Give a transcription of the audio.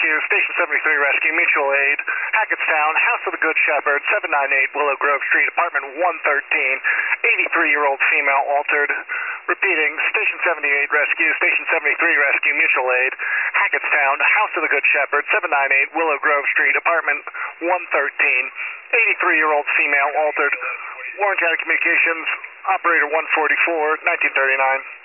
Rescue, Station 73 Rescue, Mutual Aid, Hackettstown, House of the Good Shepherd, 798 Willow Grove Street, apartment 113, 83-year-old female altered. Repeating, Station 78 Rescue, Station 73 Rescue, Mutual Aid, Hackettstown, House of the Good Shepherd, 798 Willow Grove Street, apartment 113, 83-year-old female altered. Warren County Communications, operator 144, 1939.